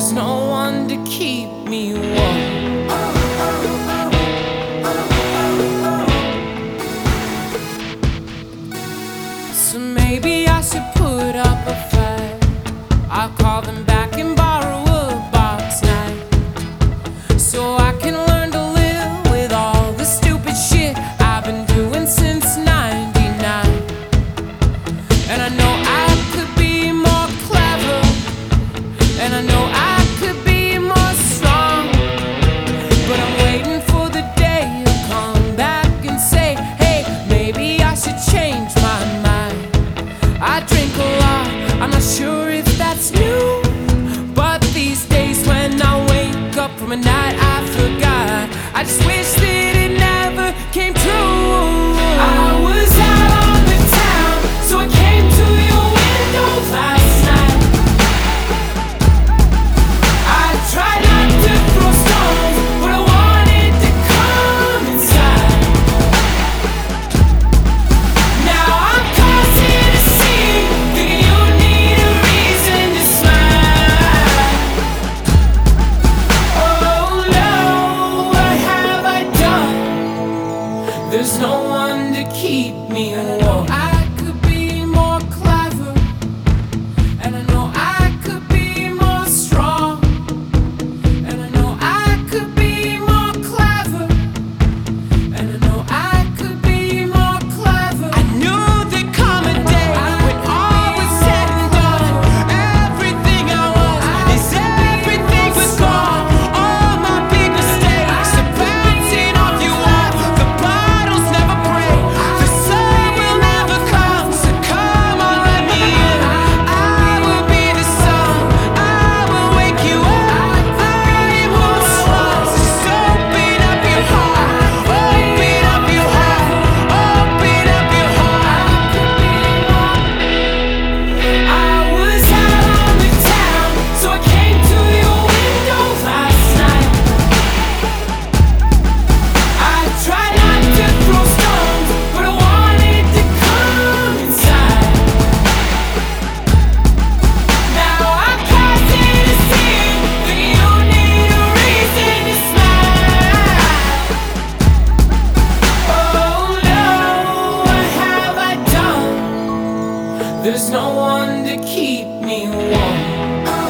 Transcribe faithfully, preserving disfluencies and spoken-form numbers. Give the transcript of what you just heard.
There's no one to keep me warm. So maybe I should put up a fight. I'll call them back and borrow a box night, so I can learn to live with all the stupid shit I've been doing since ninety-nine. And I know I could be more clever, and I know I could be more strong, but I'm waiting for the day you'll come back and say, hey, maybe I should change my mind. I drink a lot, I'm not sure if that's new, but these days when I wake up from a night I forgot, I just wish that it never came true. I was out on the town, so I came to your window last night. I tried not to throw stones, but I wanted to come inside. Now I'm causing a scene, thinking you need a reason to smile. Oh no, what have I done? There's no one to keep me warm. I could be more clever, and I know I could be more strong, and I know I could be more clever, and I know I could be more clever. I knew there'd come a day when all was said and done, everything I was is everything was gone. All my big mistakes are bouncing off you all. The bottles never break, the sun will never come, so come on, let me in. I will be the sun, I will wake you up, I won't stop. So just open up your heart, open up your heart, open up your heart. I was out on the town, so I came to your window last night. I tried not to throw stones, but I wanted to come inside. Now I'm causing a scene, thinking you need a reason to smile. Oh no, what have I done? There's no one to keep me warm.